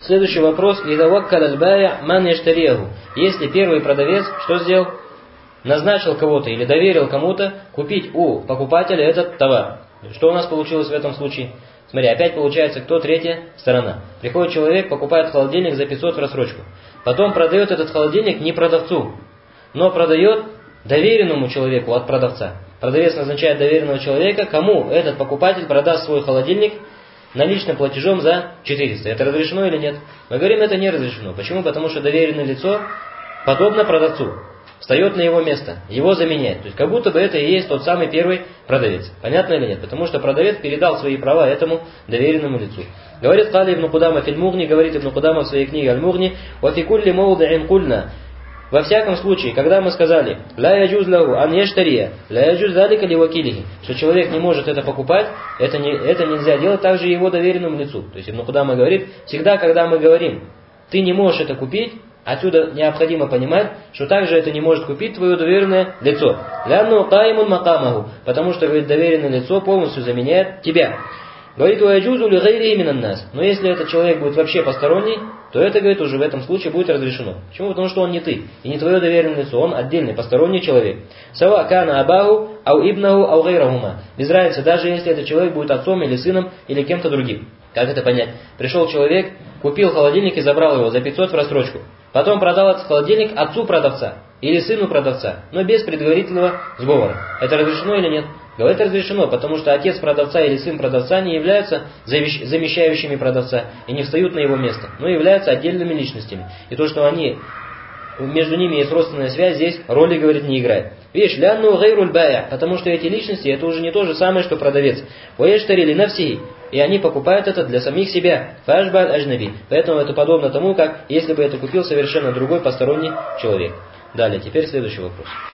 Следующий вопрос. Если первый продавец что сделал? Назначил кого-то или доверил кому-то купить у покупателя этот товар. Что у нас получилось в этом случае? Смотри, опять получается, кто третья сторона. Приходит человек, покупает холодильник за 500 в рассрочку. Потом продает этот холодильник не продавцу, но продает доверенному человеку от продавца. Продавец назначает доверенного человека, кому этот покупатель продаст свой холодильник наличным платежом за 400. Это разрешено или нет? Мы говорим, это не разрешено. Почему? Потому что доверенное лицо подобно продавцу. Встает на его место, его заменяет. То есть как будто бы это и есть тот самый первый продавец. Понятно или нет? Потому что продавец передал свои права этому доверенному лицу. Говорит Кали ибн Кудама фильмугни, говорит ибн Кудама в своей книге Аль-Мугни, «Вафикулли моуди'ин кульна». Во всяком случае, когда мы сказали «Ла яджуз лаху ан яштария, ла яджуз залика ли вакилихи», что человек не может это покупать, это нельзя делать также его доверенному лицу. То есть Ибн Кудама говорит, всегда, когда мы говорим «ты не можешь это купить», отсюда необходимо понимать, что также это не может купить твое доверенное лицо. «Лянну каимун макамаху», потому что, говорит, доверенное лицо полностью заменяет тебя. Говорит, «Уяджузу ли гайри минан нас». Но если этот человек будет вообще посторонний, то это, говорит, уже в этом случае будет разрешено. Почему? Потому что он не ты, и не твое доверенное лицо, он отдельный, посторонний человек. Сава кана абаху, ау ибнаху, ау гайрахума. Без разницы, даже если этот человек будет отцом или сыном, или кем-то другим. Как это понять? Пришел человек, купил холодильник и забрал его за 500 в рассрочку. Потом продал этот холодильник отцу продавца или сыну продавца, но без предварительного сговора. Это разрешено или нет? Говорит, разрешено, потому что отец продавца или сын продавца не являются замещающими продавца и не встают на его место, но являются отдельными личностями. И то, что между ними есть родственная связь, здесь роли, говорит, не играет. Видишь, лянну гайруль бая, потому что эти личности, это уже не то же самое, что продавец. Ваештарили навсихи, и они покупают это для самих себя. Фашбаль ажнаби. Поэтому это подобно тому, как если бы это купил совершенно другой посторонний человек. Далее, теперь следующий вопрос.